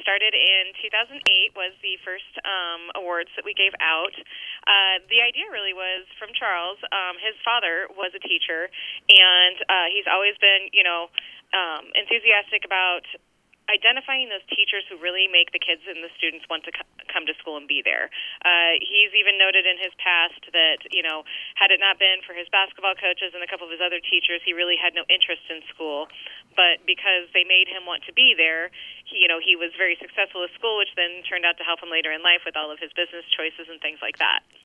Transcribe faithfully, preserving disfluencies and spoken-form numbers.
started in two thousand eight, was the first um, awards that we gave out. Uh, the idea really was from Charles. Um, his father was a teacher, and uh, he's always been, you know, um, enthusiastic about identifying those teachers who really make the kids and the students want to c- come to school and be there. Uh, he's even noted in his past that, you know, had it not been for his basketball coaches and a couple of his other teachers, he really had no interest in school. But because they made him want to be there, he, you know, he was very successful at school, which then turned out to help him later in life with all of his business choices and things like that.